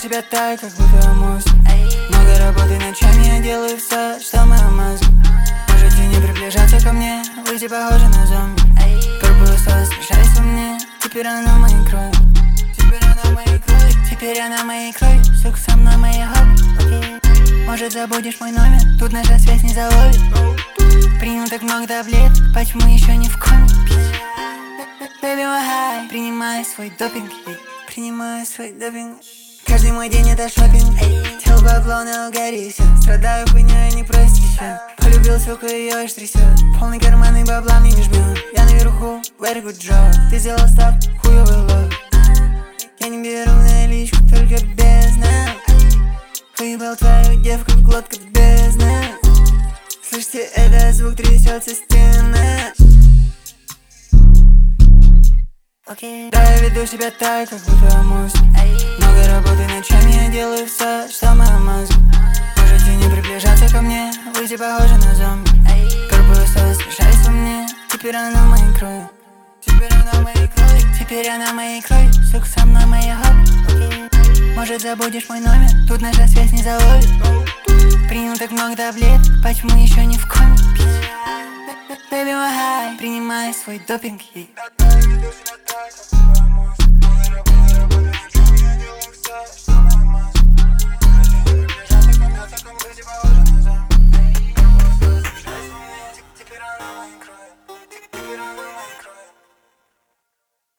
себя так, как будто мозг. Много работы ночами, я делаю все, что мой мозг. Можете не приближаться ко мне, выйти похожи на зомби. Пробую осталось, смешались во мне, теперь она моей крови. Теперь она моей крови, сука, со мной моя хобби. Может забудешь мой номер, тут наша связь не заловит. Принял так много таблеток, почему еще не в коме? Baby, my high, принимаю свой допинг, принимаю свой допинг. Каждый мой день это шопинг, тело бабло на угаре, все. Страдаю хуйней, не прости. Полюбил суку, ее аж трясет. Полный карман и бабла мне не жмет. Я наверху, very good job. Ты сделал ставку, хуёвый лов. Я не беру наличку, только бездна. Выебал твою девку в глотку бездна. Слышите, это звук трясется стены. Да, я веду себя так, как будто мозг. Много работы ночами, я делаю все, что мой мозг. Можете не приближаться ко мне, выйти похожи на зомби. Пробую осталось, смешались во мне, теперь она моей крови. Теперь она моей крови, сука, со мной моя хобби. Может забудешь мой номер, тут наша связь не заловит. Принял так много таблеток, почему еще не в коме? Baby, my high, принимаю свой допинг.